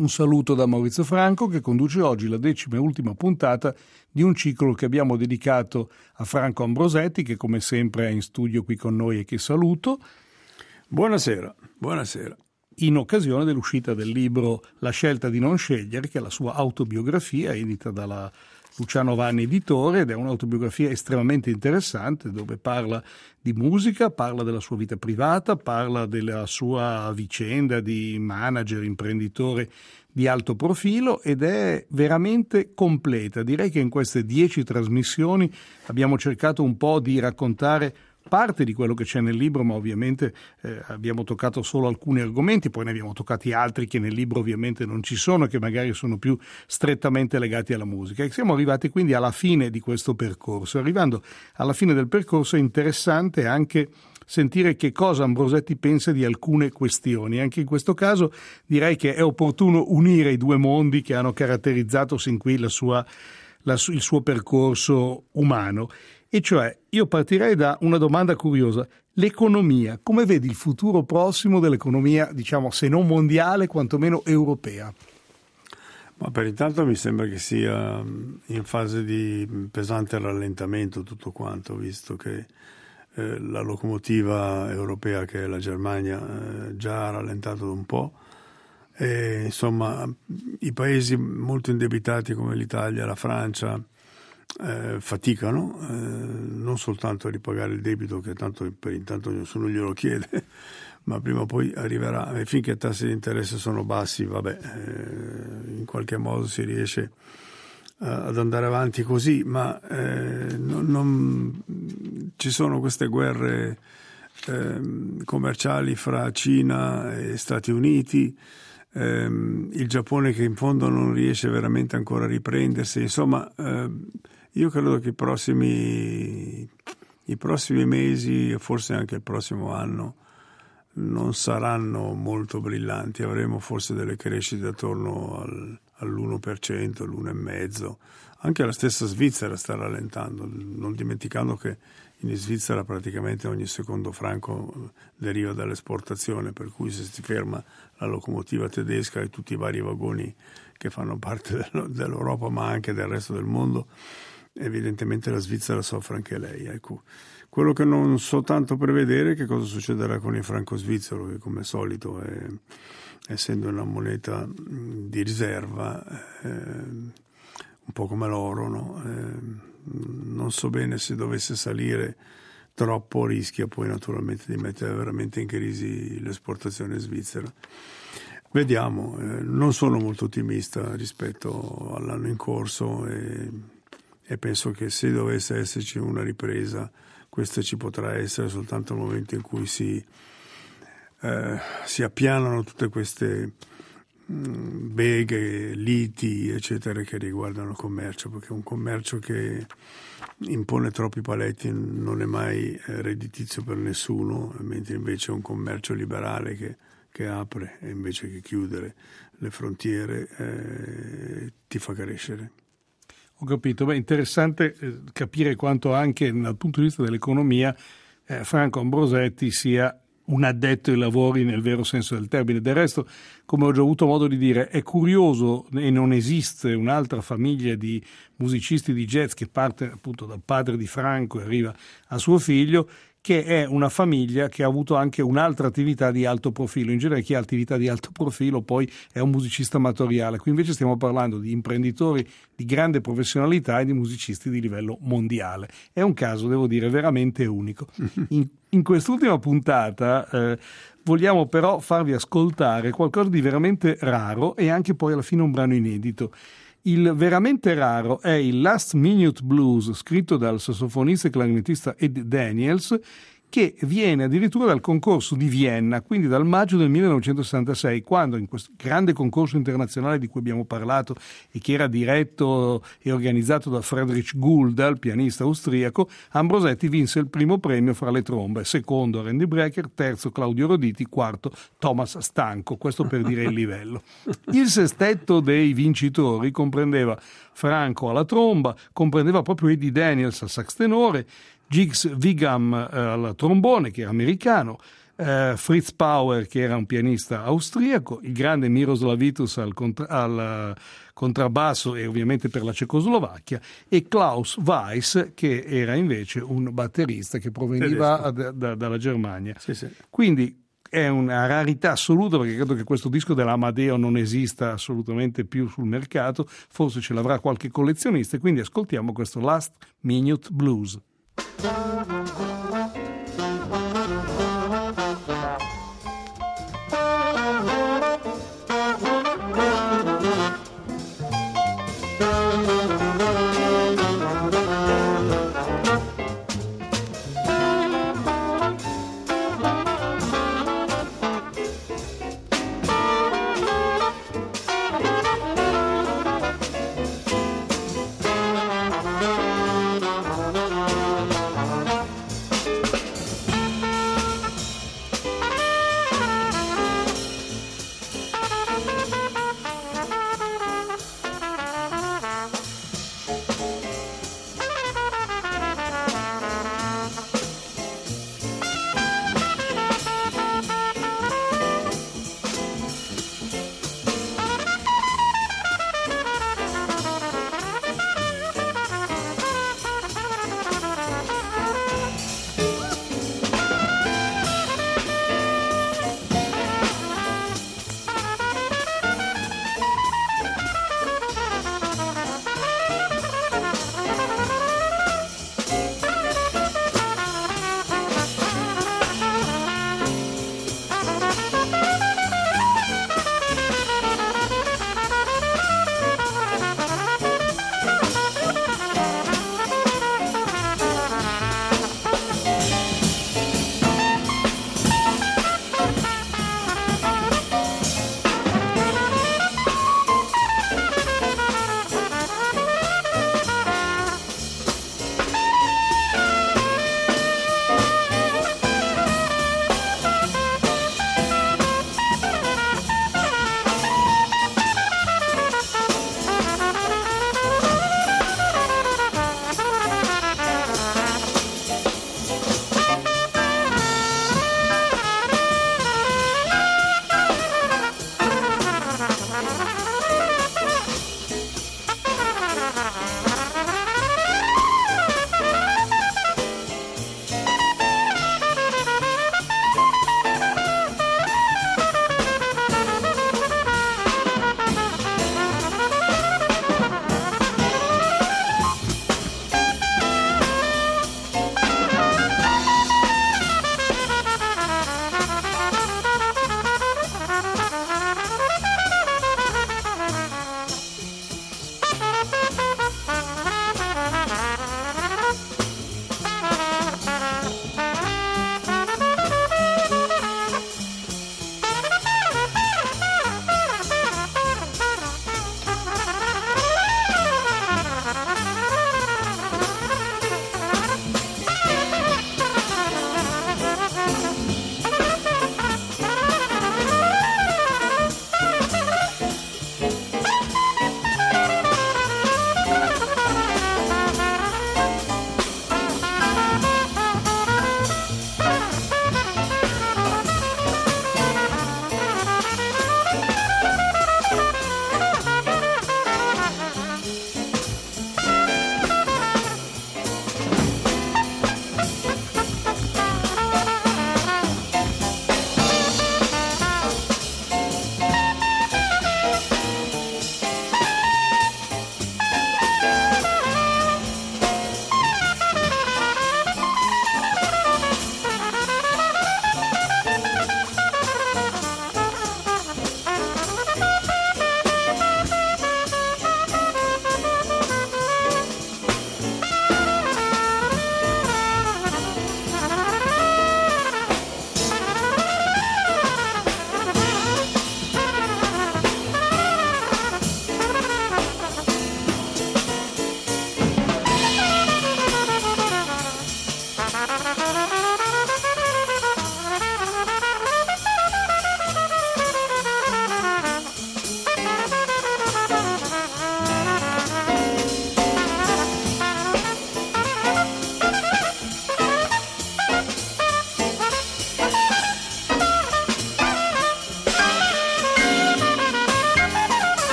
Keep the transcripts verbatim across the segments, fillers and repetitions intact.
Un saluto da Maurizio Franco, che conduce oggi la decima e ultima puntata di un ciclo che abbiamo dedicato a Franco Ambrosetti, che come sempre è in studio qui con noi e che saluto. Buonasera, buonasera. In occasione dell'uscita del libro La scelta di non scegliere, che è la sua autobiografia, edita dalla Luciano Vanni Editore, ed è un'autobiografia estremamente interessante dove parla di musica, parla della sua vita privata, parla della sua vicenda di manager, imprenditore di alto profilo, ed è veramente completa. Direi che in queste dieci trasmissioni abbiamo cercato un po' di raccontare parte di quello che c'è nel libro, ma ovviamente eh, abbiamo toccato solo alcuni argomenti, poi ne abbiamo toccati altri che nel libro ovviamente non ci sono, che magari sono più strettamente legati alla musica. E siamo arrivati quindi alla fine di questo percorso. Arrivando alla fine del percorso è interessante anche sentire che cosa Ambrosetti pensa di alcune questioni. Anche in questo caso direi che è opportuno unire i due mondi che hanno caratterizzato sin qui la sua, la, il suo percorso umano. E cioè, io partirei da una domanda curiosa. L'economia, come vedi il futuro prossimo dell'economia, diciamo, se non mondiale, quantomeno europea? Ma per intanto mi sembra che sia in fase di pesante rallentamento tutto quanto, visto che eh, la locomotiva europea, che è la Germania, eh, già ha rallentato un po'. E, insomma, i paesi molto indebitati come l'Italia, la Francia, Eh, faticano eh, non soltanto a ripagare il debito, che tanto per intanto nessuno glielo chiede, ma prima o poi arriverà, e finché i tassi di interesse sono bassi, vabbè, eh, in qualche modo si riesce eh, ad andare avanti così, ma eh, non, non, ci sono queste guerre eh, commerciali fra Cina e Stati Uniti, eh, il Giappone che in fondo non riesce veramente ancora a riprendersi, insomma. eh, Io credo che i prossimi, i prossimi mesi e forse anche il prossimo anno non saranno molto brillanti. Avremo forse delle crescite attorno al, all'uno per cento, all'uno virgola cinque per cento. Anche la stessa Svizzera sta rallentando, non dimenticando che in Svizzera praticamente ogni secondo franco deriva dall'esportazione, per cui se si ferma la locomotiva tedesca e tutti i vari vagoni che fanno parte dell'Europa ma anche del resto del mondo, evidentemente la Svizzera soffre anche lei. Ecco, quello che non so tanto prevedere è che cosa succederà con il franco svizzero, che come solito è, essendo una moneta di riserva, eh, un po' come l'oro, no? Eh, non so bene, se dovesse salire troppo rischia poi naturalmente di mettere veramente in crisi l'esportazione svizzera. Vediamo, eh, non sono molto ottimista rispetto all'anno in corso e e penso che se dovesse esserci una ripresa, questa ci potrà essere soltanto nel momento in cui si, eh, si appianano tutte queste mh, beghe, liti, eccetera, che riguardano il commercio, perché un commercio che impone troppi paletti non è mai eh, redditizio per nessuno, mentre invece un commercio liberale che, che apre e invece che chiudere le frontiere eh, ti fa crescere. Ho capito, beh, interessante eh, capire quanto anche dal punto di vista dell'economia eh, Franco Ambrosetti sia un addetto ai lavori nel vero senso del termine. Del resto, come ho già avuto modo di dire, è curioso e non esiste un'altra famiglia di musicisti di jazz che parte appunto dal padre di Franco e arriva a suo figlio, che è una famiglia che ha avuto anche un'altra attività di alto profilo. In genere chi ha attività di alto profilo poi è un musicista amatoriale. Qui invece stiamo parlando di imprenditori di grande professionalità e di musicisti di livello mondiale. È un caso, devo dire, veramente unico. In, in quest'ultima puntata eh, vogliamo però farvi ascoltare qualcosa di veramente raro e anche poi alla fine un brano inedito. Il veramente raro è il Last Minute Blues, scritto dal sassofonista e clarinettista Ed Daniels, che viene addirittura dal concorso di Vienna, quindi dal maggio del millenovecentosessantasei, quando in questo grande concorso internazionale di cui abbiamo parlato e che era diretto e organizzato da Friedrich Gulda, il pianista austriaco, Ambrosetti vinse il primo premio fra le trombe, secondo Randy Brecker, terzo Claudio Roditi, quarto Thomas Stanco, questo per dire il livello. Il sestetto dei vincitori comprendeva Franco alla tromba, comprendeva proprio Eddie Daniels al sax tenore, Jiggs Wigham eh, al trombone, che era americano, eh, Fritz Pauer, che era un pianista austriaco, il grande Miroslav Vitus al, contra- al contrabbasso e ovviamente per la Cecoslovacchia, e Klaus Weiss, che era invece un batterista che proveniva da, da, dalla Germania. Sì, sì. Quindi è una rarità assoluta, perché credo che questo disco dell'Amadeo non esista assolutamente più sul mercato, forse ce l'avrà qualche collezionista, e quindi ascoltiamo questo Last Minute Blues.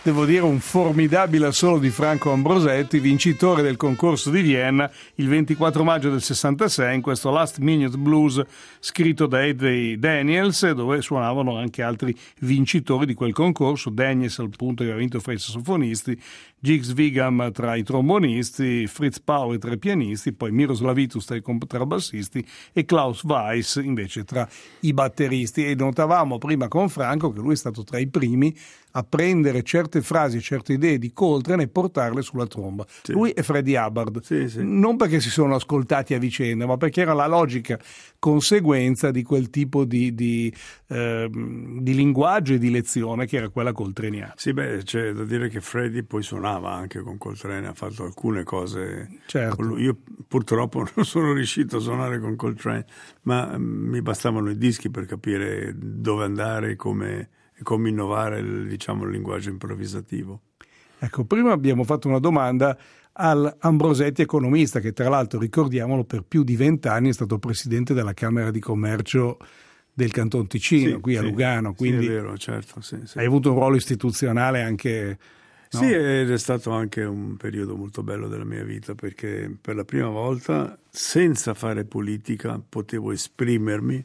devo dire un formidabile assolo di Franco Ambrosetti, vincitore del concorso di Vienna il ventiquattro maggio del sessantasei in questo Last Minute Blues scritto da Eddie Daniels, dove suonavano anche altri vincitori di quel concorso, Daniels al punto che aveva vinto fra i sassofonisti, Jigs Vigam tra i trombonisti, Fritz Power tra i pianisti, poi Miroslav Vitus tra i contrabbassisti e Klaus Weiss invece tra i batteristi. E notavamo prima con Franco che lui è stato tra i primi a prendere certe frasi, certe idee di Coltrane e portarle sulla tromba. Sì. Lui e Freddie Hubbard, sì, sì. non perché si sono ascoltati a vicenda, ma perché era la logica conseguenza di quel tipo di, di, eh, di linguaggio e di lezione che era quella coltraniana. Sì, beh, c'è da dire che Freddie poi suonava anche con Coltrane, ha fatto alcune cose. Certo. Io purtroppo non sono riuscito a suonare con Coltrane, ma mi bastavano i dischi per capire dove andare, come e come innovare il, diciamo, il linguaggio improvvisativo. Ecco, prima abbiamo fatto una domanda al Ambrosetti economista, che tra l'altro, ricordiamolo, per più di vent'anni è stato presidente della Camera di Commercio del Canton Ticino, sì, qui a sì, Lugano. Quindi sì, è vero, certo. Sì, sì. Hai avuto un ruolo istituzionale anche... No? Sì, ed è stato anche un periodo molto bello della mia vita, perché per la prima volta, senza fare politica, potevo esprimermi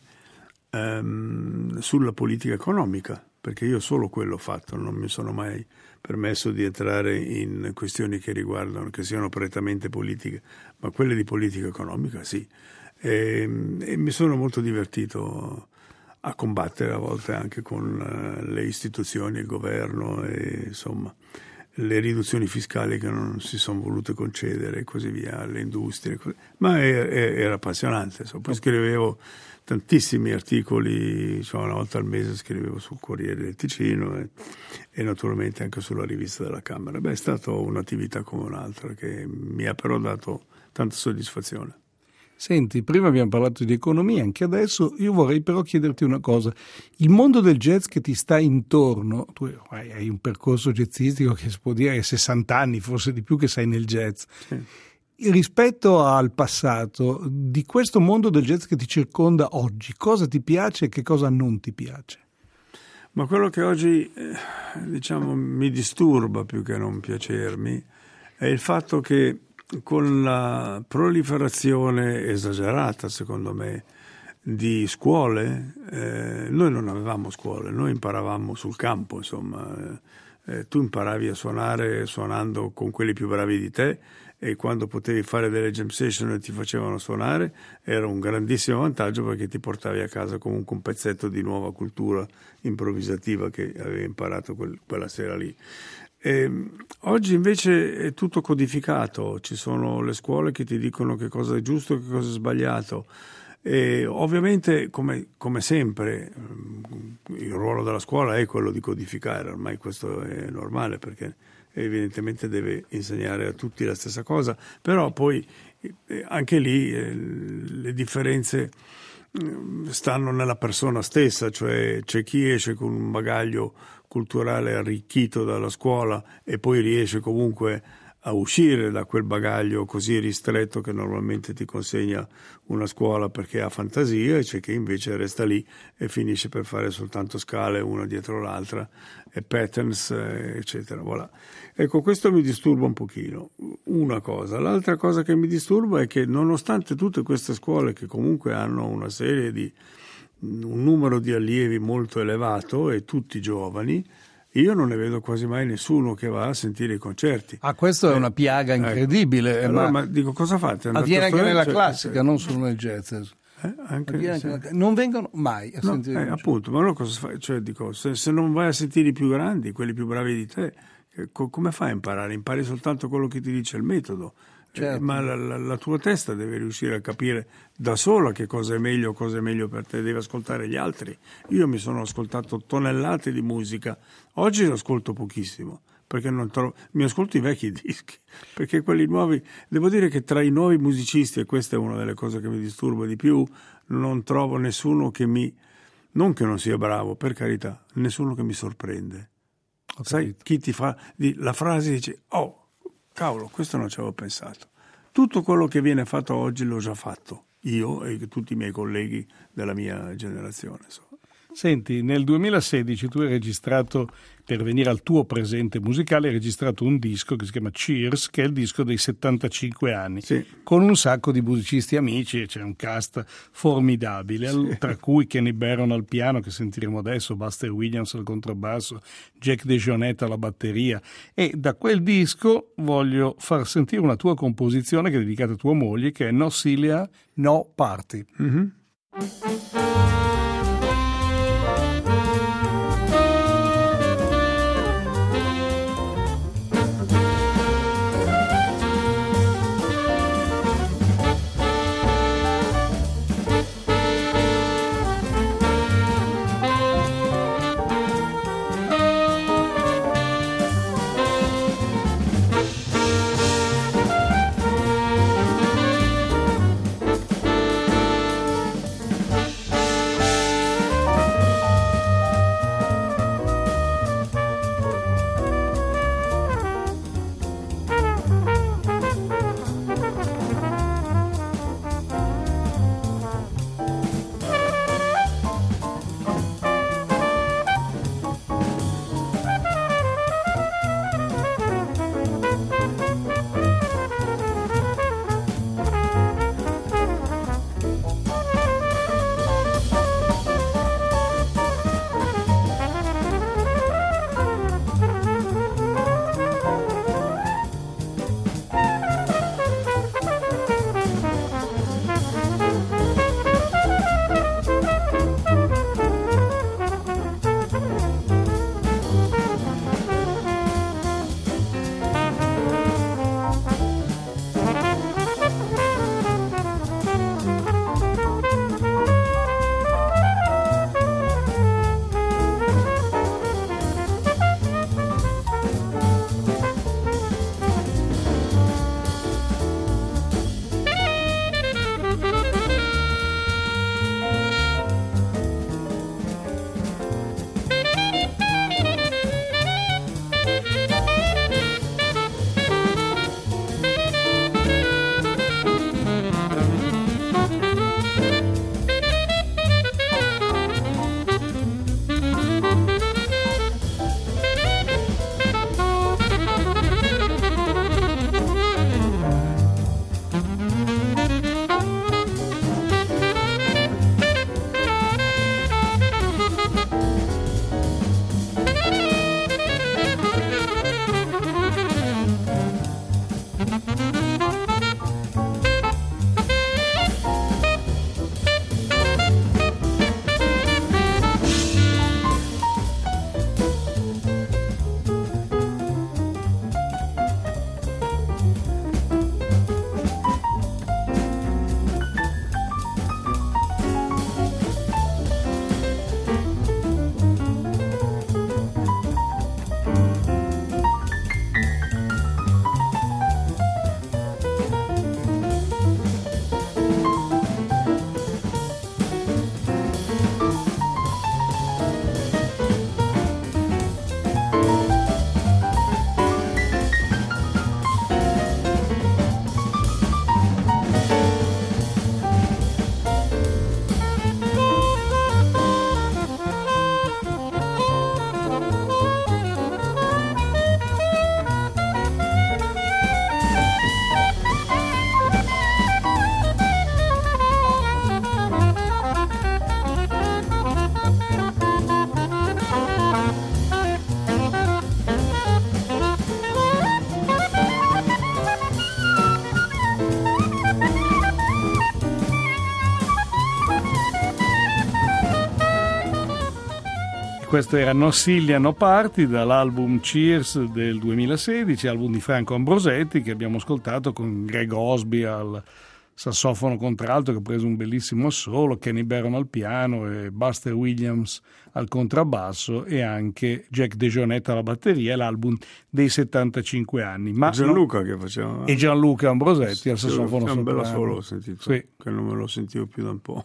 ehm, sulla politica economica, perché io solo quello ho fatto, non mi sono mai permesso di entrare in questioni che riguardano, che siano prettamente politiche, ma quelle di politica economica sì. E, e mi sono molto divertito a combattere a volte anche con le istituzioni, il governo e insomma le riduzioni fiscali che non si sono volute concedere e così via alle industrie, così. Ma era, era appassionante. Insomma. Poi scrivevo tantissimi articoli, insomma, una volta al mese scrivevo sul Corriere del Ticino e, e naturalmente anche sulla rivista della Camera. Beh, è stata un'attività come un'altra che mi ha però dato tanta soddisfazione. Senti, prima abbiamo parlato di economia, anche adesso io vorrei però chiederti una cosa. Il mondo del jazz che ti sta intorno, tu hai un percorso jazzistico che si può dire è sessanta anni, forse di più che sei nel jazz. Sì. Rispetto al passato, di questo mondo del jazz che ti circonda oggi, cosa ti piace e che cosa non ti piace? Ma quello che oggi, eh, diciamo, mi disturba più che non piacermi è il fatto che con la proliferazione esagerata, secondo me, di scuole, eh, noi non avevamo scuole, noi imparavamo sul campo, insomma, eh, tu imparavi a suonare suonando con quelli più bravi di te e quando potevi fare delle jam session e ti facevano suonare era un grandissimo vantaggio perché ti portavi a casa comunque un pezzetto di nuova cultura improvvisativa che avevi imparato quel, quella sera lì. E oggi invece è tutto codificato, ci sono le scuole che ti dicono che cosa è giusto e che cosa è sbagliato e ovviamente come, come sempre il ruolo della scuola è quello di codificare, ormai questo è normale perché evidentemente deve insegnare a tutti la stessa cosa, però poi anche lì eh, le differenze stanno nella persona stessa, cioè c'è chi esce con un bagaglio culturale arricchito dalla scuola e poi riesce comunque a uscire da quel bagaglio così ristretto che normalmente ti consegna una scuola perché ha fantasia, e c'è chi invece resta lì e finisce per fare soltanto scale una dietro l'altra e patterns eccetera. Voilà. Ecco, questo mi disturba un pochino, una cosa. L'altra cosa che mi disturba è che nonostante tutte queste scuole che comunque hanno una serie di un numero di allievi molto elevato e tutti giovani, io non ne vedo quasi mai nessuno che va a sentire i concerti. Ah, questo eh, è una piaga incredibile. Ecco. Allora, ma... ma dico, cosa fate? Avviene anche nella classica, cioè... non solo nel jazz. Eh, anche, sì. anche nella... Non vengono mai a no, sentire. Eh, appunto, ma allora cosa fai? Cioè, dico, se, se non vai a sentire i più grandi, quelli più bravi di te, eh, co- come fai a imparare? Impari soltanto quello che ti dice il metodo. Certo. Eh, ma la, la, la tua testa deve riuscire a capire da sola che cosa è meglio, cosa è meglio per te, devi ascoltare gli altri. Io mi sono ascoltato tonnellate di musica, oggi lo ascolto pochissimo, perché non trovo, mi ascolto i vecchi dischi, perché quelli nuovi, devo dire che tra i nuovi musicisti, e questa è una delle cose che mi disturba di più, non trovo nessuno che mi, non che non sia bravo, per carità, nessuno che mi sorprende. Ho Sai, capito. Chi ti fa, la frase dice, oh, cavolo, questo non ci avevo pensato. Tutto quello che viene fatto oggi l'ho già fatto, io e tutti i miei colleghi della mia generazione. Insomma. Senti, nel duemilasedici tu hai registrato, per venire al tuo presente musicale, hai registrato un disco che si chiama Cheers, che è il disco dei settantacinque anni, sì. con un sacco di musicisti amici, c'è un cast formidabile, sì. Tra cui Kenny Barron al piano, che sentiremo adesso, Buster Williams al contrabbasso, Jack DeJohnette alla batteria. E da quel disco voglio far sentire una tua composizione che è dedicata a tua moglie, che è No Celia, No Party. Mm-hmm. Questo era No Celia, No Party dall'album Cheers del duemilasedici, album di Franco Ambrosetti che abbiamo ascoltato con Greg Osby al sassofono contralto che ha preso un bellissimo assolo, Kenny Barron al piano e Buster Williams al contrabbasso e anche Jack DeJohnette alla batteria, l'album dei settantacinque anni. Ma Gianluca no, che faceva... E Gianluca Ambrosetti sì, al sassofono soprano. Un bel soprano. assolo ho sentito, sì. Che non me lo sentivo più da un po'.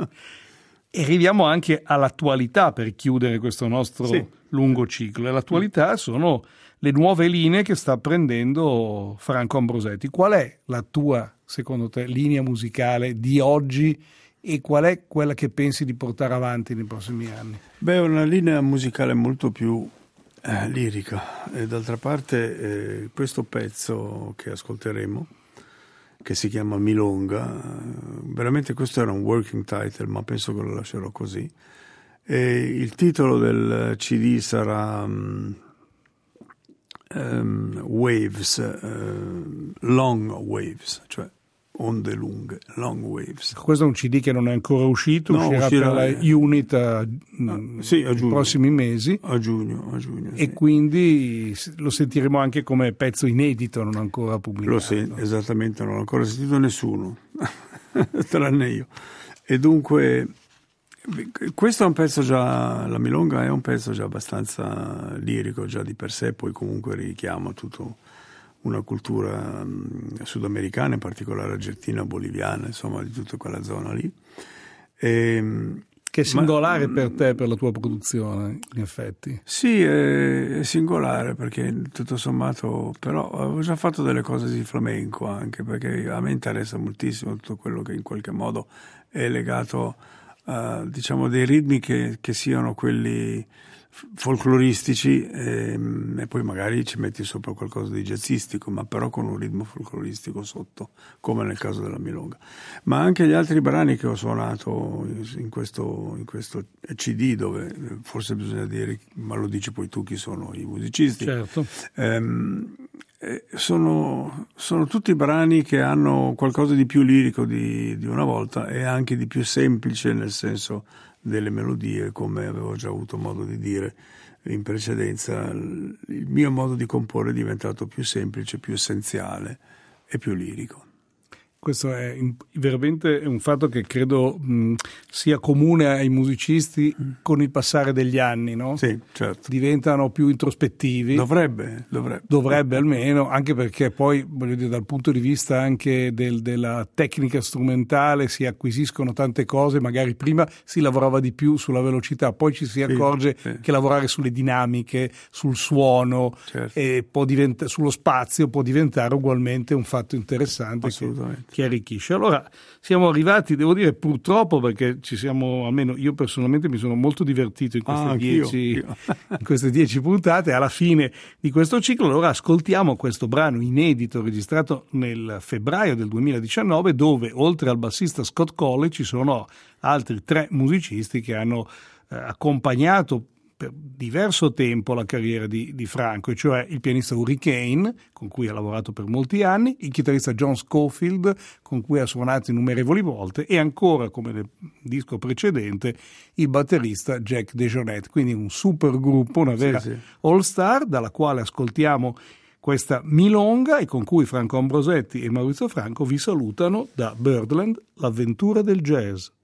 E arriviamo anche all'attualità per chiudere questo nostro sì. lungo ciclo. E l'attualità sono le nuove linee che sta prendendo Franco Ambrosetti. Qual è la tua, secondo te, linea musicale di oggi e qual è quella che pensi di portare avanti nei prossimi anni? Beh, una linea musicale molto più eh, lirica, e d'altra parte eh, questo pezzo che ascolteremo, che si chiama Milonga, veramente questo era un working title, ma penso che lo lascerò così, e il titolo del C D sarà um, um, Waves, uh, Long Waves, cioè onde lunghe, Long Waves. Questo è un C D che non è ancora uscito, no, uscirà, uscirà per la Unit a, ah, sì, a giugno, nei prossimi mesi. A giugno, a giugno. E sì, quindi lo sentiremo anche come pezzo inedito, non ancora pubblicato. Lo sento, esattamente, non ho ancora sentito nessuno, tranne io. E dunque, questo è un pezzo già, la Milonga è un pezzo già abbastanza lirico, già di per sé, poi comunque richiama tutto una cultura um, sudamericana, in particolare argentina, boliviana, insomma di tutta quella zona lì. E, che è singolare ma, per te, per la tua produzione, in effetti. Sì, è, è singolare perché tutto sommato, però avevo già fatto delle cose di flamenco anche, perché a me interessa moltissimo tutto quello che in qualche modo è legato a, diciamo, dei ritmi che, che siano quelli folcloristici e, e poi magari ci metti sopra qualcosa di jazzistico, ma però con un ritmo folcloristico sotto, come nel caso della Milonga. Ma anche gli altri brani che ho suonato in questo, in questo C D, dove forse bisogna dire, ma lo dici poi tu chi sono i musicisti, certo. ehm, sono, sono tutti brani che hanno qualcosa di più lirico di, di una volta e anche di più semplice nel senso delle melodie, come avevo già avuto modo di dire in precedenza. Il mio modo di comporre è diventato più semplice, più essenziale e più lirico. Questo è veramente un fatto che credo mh, sia comune ai musicisti mm. con il passare degli anni, no? Sì, certo. Diventano più introspettivi. Dovrebbe, dovrebbe. Dovrebbe almeno, anche perché poi, voglio dire, dal punto di vista anche del, della tecnica strumentale si acquisiscono tante cose, magari prima si lavorava di più sulla velocità, poi ci si accorge sì, sì. che lavorare sulle dinamiche, sul suono, certo. e può diventa, sullo spazio può diventare ugualmente un fatto interessante. Assolutamente. Che, che arricchisce. Allora siamo arrivati, devo dire purtroppo, perché ci siamo, almeno io personalmente mi sono molto divertito in queste, ah, dieci, anch'io, anch'io. in queste dieci puntate, alla fine di questo ciclo. Allora ascoltiamo questo brano inedito registrato nel febbraio del duemiladiciannove, dove oltre al bassista Scott Colley ci sono altri tre musicisti che hanno eh, accompagnato per diverso tempo la carriera di, di Franco, e cioè il pianista Hurricane, con cui ha lavorato per molti anni, il chitarrista John Scofield, con cui ha suonato innumerevoli volte, e ancora, come nel disco precedente, il batterista Jack DeJohnette. Quindi un super gruppo, una vera sì, sì. all-star, dalla quale ascoltiamo questa Milonga, e con cui Franco Ambrosetti e Maurizio Franco vi salutano da Birdland, l'avventura del jazz.